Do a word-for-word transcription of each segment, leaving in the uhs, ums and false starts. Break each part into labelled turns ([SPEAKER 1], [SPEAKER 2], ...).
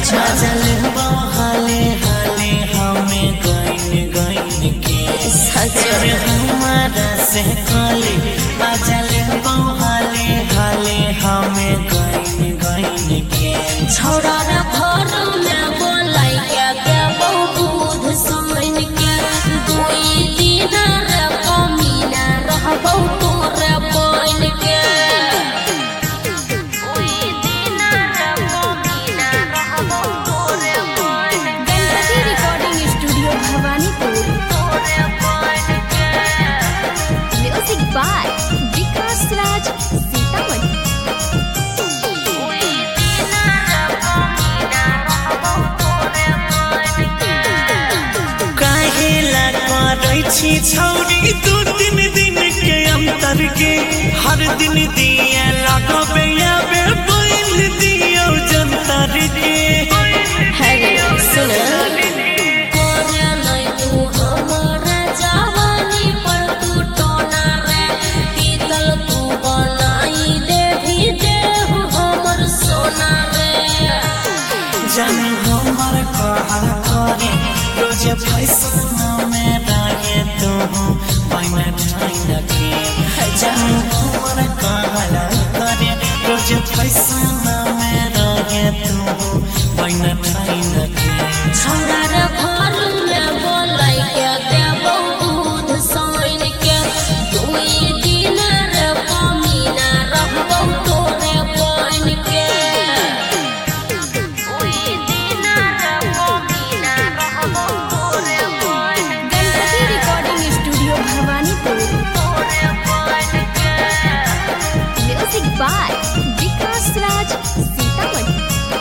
[SPEAKER 1] अच्छा
[SPEAKER 2] जलवा हाले हाले हमें गइन गइन के
[SPEAKER 1] सच
[SPEAKER 2] हमारा से काले जलवा हाले हाले हमें गइन गइन के
[SPEAKER 1] छोड़ा रे घर में बोलाई के के बहुत समन के दुई दिन रे कमीना रहबो तोरे बोल के दुई दिन रे कमीना रहबो तोरे बोल गणपति रिकॉर्डिंग स्टूडियो भवानीपुर तोरे बोल के म्यूजिक बाय विकास राज सीतामढ़ी
[SPEAKER 2] छौरी दो तीन दिन के अंतर के हर दिन दिया लगबे आबे बैल दियो जंतर के
[SPEAKER 1] हरे सुन कोरे नहीं तू हमारा जवानी पर तू टोना रे पीतल तू बनाई दे भी दे हमर सोना रे
[SPEAKER 2] जन हमर कहर करे रोज पैसा में रागे तू पाइना ठाइना के जन हमर कहर करे रोज पैसा में रागे तू पाइना ठाइना के
[SPEAKER 1] छोड़ा रे घर में बोलाई के दे बहुत साइन के दुई दिन रे कमीना रहबो तोरे बन के दुई दिन रे कमीना रहबो तोरे बन गणपति रिकॉर्डिंग स्टूडियो भवानीपुर तोरे बन के म्यूजिक बाय विकास राज सीतामढ़ी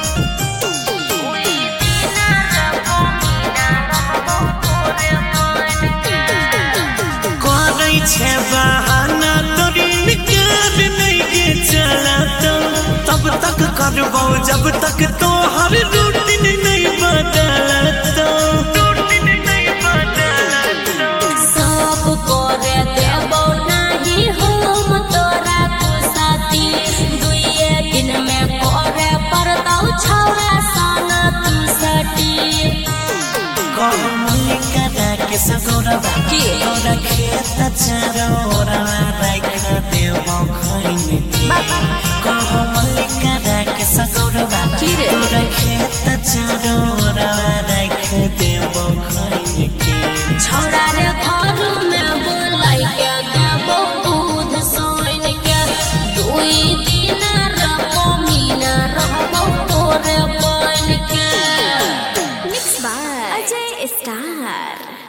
[SPEAKER 2] छे बहाना तोरी निकाल नहीं के चला तो तब तक करबो जब तक तो हर रूटीन नहीं बदला तो रूटीन नहीं बदला तो
[SPEAKER 1] सब करे देबो नहीं हम तोरा को साथी दुइए दिन में करे परदौ छौरा साना तू सटी
[SPEAKER 2] कहमली कदा के सगोरा
[SPEAKER 1] के
[SPEAKER 2] तोरा खेत चरोरा राख देबो खैन के कहमली कदा के सगोरा
[SPEAKER 1] की रे
[SPEAKER 2] तोरा खेत चरोरा राख देबो खैन के
[SPEAKER 1] छोड़ा रे घर में बोलाई के देबो दूध सोइन के दुई दिन रे कमीना रहबो तोरे बन के मिक्स बाय अजय स्टार।